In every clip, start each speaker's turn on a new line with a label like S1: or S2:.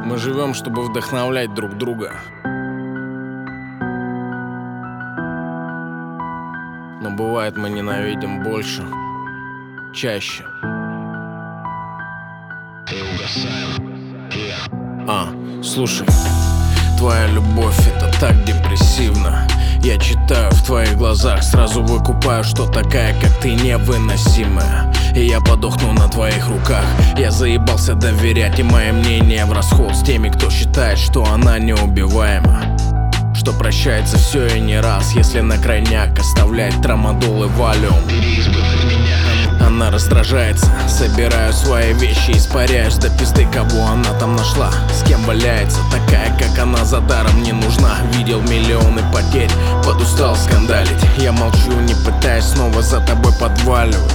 S1: Мы живем, чтобы вдохновлять друг друга. Но бывает, мы ненавидим больше, чаще. Слушай, твоя любовь — это так депрессивно. Я читаю в твоих глазах, сразу выкупаю, что такая, как ты, невыносимая. И я подохну на твоих руках. Я заебался доверять, и мое мнение в расход с теми, кто считает, что она неубиваема, что прощается все и не раз, если на крайняк оставлять трамадол и валиум. Она раздражается, собираю свои вещи, испаряюсь до пизды, кого она там нашла, с кем валяется. Такая, как она, за даром не нужна. Видел миллионы потерь, подустал скандалить. Я молчу, не пытаясь снова за тобой подваливать.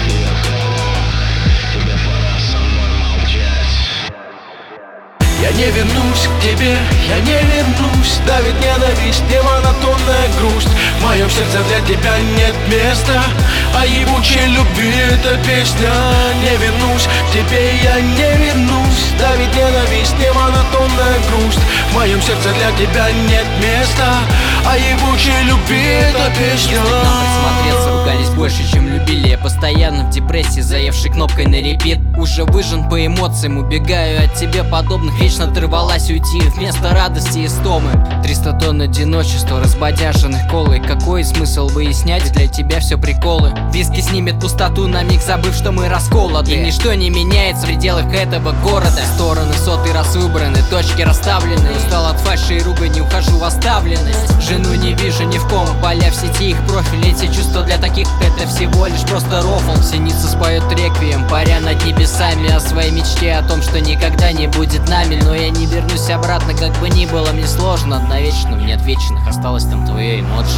S2: Я не вернусь к тебе, я не вернусь. Давит ненависть, не монотонная грусть. В моем сердце для тебя нет места, а ебучей любви эта песня. Не вернусь к тебе, я не вернусь. Давит ненависть, не монотонная грусть. В моем сердце для тебя нет места, а ебучей любви эта песня.
S3: Если к нам присмотреться, ругались больше, чем любили. Я постоянно в депрессии, заевший кнопкой на репит. Уже выжжен по эмоциям, убегаю от тебе подобных. Вечно ты рвалась уйти вместо радости и стомы. 300 тонн одиночества, разбодяженных колы. Какой смысл выяснять, для тебя все приколы. Виски снимет пустоту, на миг забыв, что мы расколоты. И ничто не меняется в пределах этого города. Стороны сотый раз выбраны, точки расставлены. Устал от фальши и ругани, ухожу в оставленность. Жену не вижу ни в ком, поля в сети их профиль. Эти чувства для таких это всего лишь просто рофл. Синица споет реквием, паря над небесами, о своей мечте, о том, что никогда не будет нами. Но я не вернусь обратно, как бы ни было мне сложно. Над навечным, неотвеченных осталось там твое эмоджи.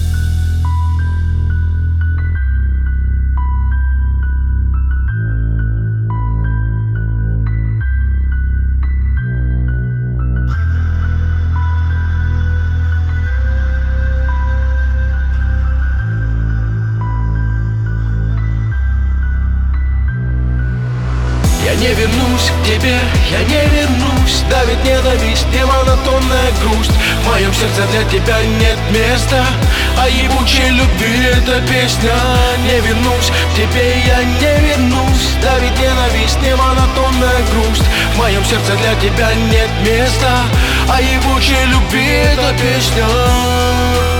S2: Я не вернусь к тебе, я не вернусь. Давит ненависть, не монотонная грусть. В моем сердце для тебя нет места, а ебучей любви эта песня. Не вернусь к тебе, я не вернусь. Давит ненависть, не монотонная грусть. В моем сердце для тебя нет места, а ебучей любви эта песня.